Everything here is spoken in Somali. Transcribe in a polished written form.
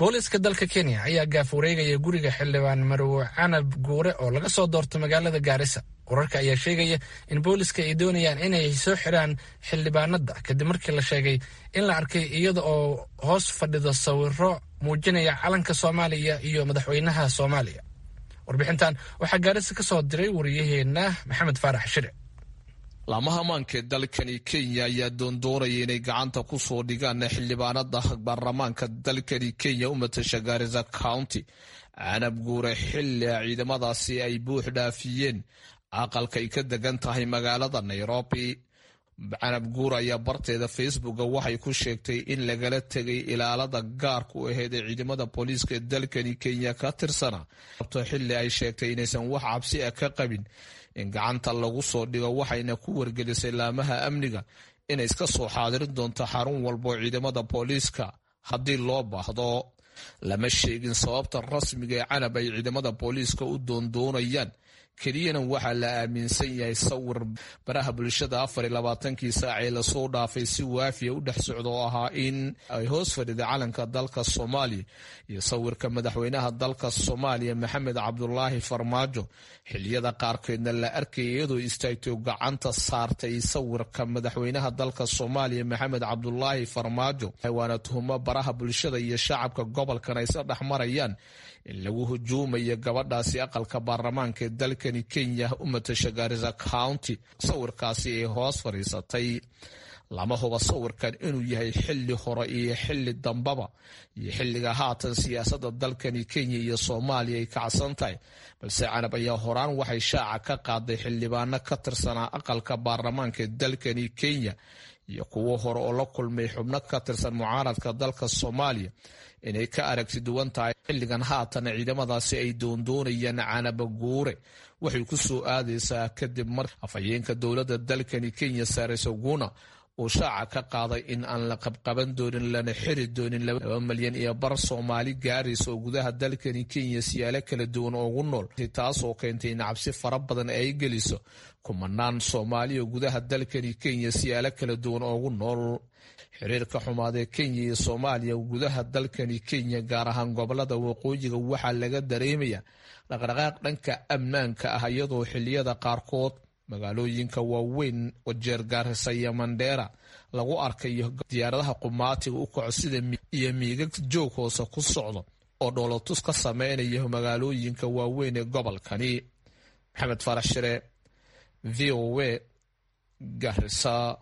booliska dalka Kenya ayaa gaaf wareegaya guriga xildhibaan Marwo Canab Guure oo laga soo doorto magaalada Gaarisa. Wararka ayaa sheegaya in booliska ay doonayaan inay soo xiraan xildhibaanada kadib markii la sheegay in la arkay iyada oo hoos fadhida sawirro muujinaya calanka Soomaaliya iyo madaxweynaha Soomaaliya. Warbixintan waxaa Gaarisa ka soo diray wariyaheena Maxamed Faarax Shire. laamaha ammaanka dalkani Kenya ayaa doondoonaya inay gacanta ku soo dhigaan xildhibaanada baarlamaanka dalkani Kenya u matasha Garissa County. Canab Guure xilli ciidamadaasi ay buux dhaafiyeen aqalka ay ka degan tahay magaalada Nairobi. Canab Guure ayaa barteeda Facebook waxay ku sheegtay in lagala tegay ilaalada gaarku ahayd ciidamada booliiska dalkani Kenya ka tirsana. Xilli ay sheegtay inaysan wax cabsi ah ka qabin in gacanta lagu soo dhigo, waxayna ku wargelisay laamaha amniga inay iska soo xaadirin doonto xarun walba ciidamada booliiska haddii loo baahdo. Lama sheegin sababta rasmiga ee Canab ay ciidamada booliiska u doondoonayaan. keliyana waxaa la aaminsan yahay sawir baraha bulshada 24 saac ee la soo dhaafay si waafiya u dhex socdo oo ahaa in ay hoos fadhida calanka dalka Soomaaliya iyo sawirka madaxweynaha dalka Soomaaliya Maxamed Cabdullaahi Farmaajo. xiliyada qaarkeedna la arkay iyadoo istaagtay gacanta saartay sawirka madaxweynaha dalka Soomaaliya Maxamed Cabdullaahi Farmaajo. waana tuhuma baraha bulshada iyo shacabka gobolkan ay isla dhexmarayaan in lagu hujuumayo gabadhaasi aqalka baarlamaanka dalkani Kenya u matasha Garissa County. sawirkaasi ay hoos fariisatay lama huba sawirkan inuu yahay xilli hore iyo xilli dambaba iyo xilliga haatan siyaasadda dalkani Kenya iyo Soomaaliya ay kacsan tahay, balse Canab ayaa horaan waxay shaaca ka qaaday xildhibaano ka tirsanaa aqalka baarlamaanka dalkani Kenya iyo kuwo hore oo la kulmay xubno ka tirsan mucaaradka dalka Soomaaliya inay ka aragti duwan tahay. xilligan haatan ciidamadaasi ay doondoonayaan Canab Guure waxay ku soo aadaysaa kadib mar afhayeenka dowladda dalkani Kenya Cyrus Oguna uu shaaca ka qaaday in aan la qabqaban doonin lana xiri doonin 2 milyan iyo bar Soomaali gaaraysa oo gudaha dalkani Kenya siyaalo kala duwan ugu nool, taasoo keentay in cabsi fara badan ay geliso kumanaan Soomaali oo gudaha dalkani Kenya siyaalo kala duwan ugu nool. xiriirka xumaadee Kenya iyo Soomaaliya gudaha dalkani Kenya gaar ahaan gobolada waqooyiga waxaa laga dareemayaa dhaqdhaqaaq dhanka ammaanka ah, iyadoo xilliyada qaarkood magaalooyinka waaweyn oo jeer Garissa iyo Mandera lagu arkayo diyaaradaha qumaatiga u kaco sida iyo miigag joog hoose ku socdo oo dhoolatus ka sameynaya magaalooyinka waaweyn ee gobolkani. Maxamed Faarax Shire, VOA, Garissa.